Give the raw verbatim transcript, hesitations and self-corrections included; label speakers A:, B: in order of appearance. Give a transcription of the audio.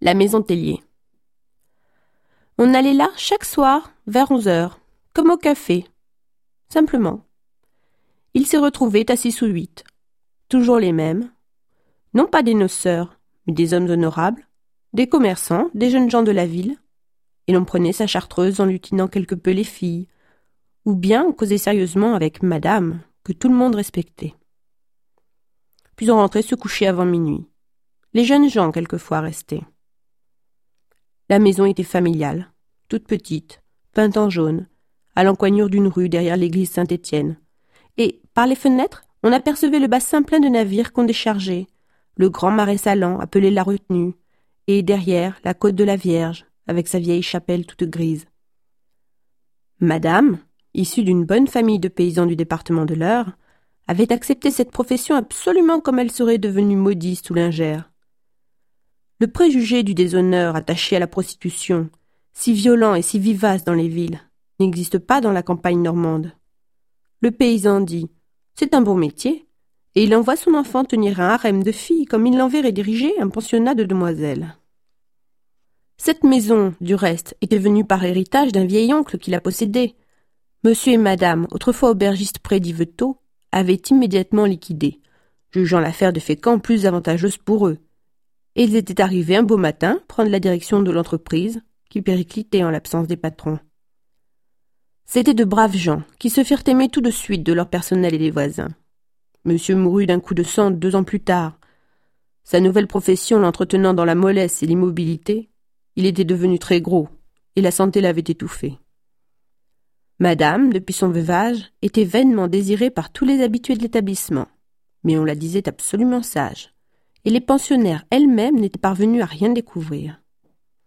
A: La maison Tellier. On allait là chaque soir, vers onze heures, comme au café. Simplement. Ils s'y retrouvaient à six ou huit. Toujours les mêmes. Non pas des noceurs, mais des hommes honorables, des commerçants, des jeunes gens de la ville. Et l'on prenait sa chartreuse en lutinant quelque peu les filles. Ou bien on causait sérieusement avec madame, que tout le monde respectait. Puis on rentrait se coucher avant minuit. Les jeunes gens, quelquefois, restaient. La maison était familiale, toute petite, peinte en jaune, à l'encoignure d'une rue derrière l'église Saint-Étienne. Et, par les fenêtres, on apercevait le bassin plein de navires qu'on déchargeait, le grand marais salant appelé la retenue, et derrière, la côte de la Vierge, avec sa vieille chapelle toute grise. Madame, issue d'une bonne famille de paysans du département de l'Eure, avait accepté cette profession absolument comme elle serait devenue modiste ou lingère. Le préjugé du déshonneur attaché à la prostitution, si violent et si vivace dans les villes, n'existe pas dans la campagne normande. Le paysan dit « c'est un bon métier » et il envoie son enfant tenir un harem de filles comme il l'enverrait diriger un pensionnat de demoiselles. Cette maison, du reste, était venue par héritage d'un vieil oncle qui la possédait. Monsieur et madame, autrefois aubergistes près d'Yvetot, avaient immédiatement liquidé, jugeant l'affaire de Fécamp plus avantageuse pour eux. Et ils étaient arrivés un beau matin prendre la direction de l'entreprise, qui périclitait en l'absence des patrons. C'étaient de braves gens, qui se firent aimer tout de suite de leur personnel et des voisins. Monsieur mourut d'un coup de sang deux ans plus tard. Sa nouvelle profession l'entretenant dans la mollesse et l'immobilité, il était devenu très gros, et la santé l'avait étouffé. Madame, depuis son veuvage, était vainement désirée par tous les habitués de l'établissement, mais on la disait absolument sage. Et les pensionnaires elles-mêmes n'étaient parvenues à rien découvrir.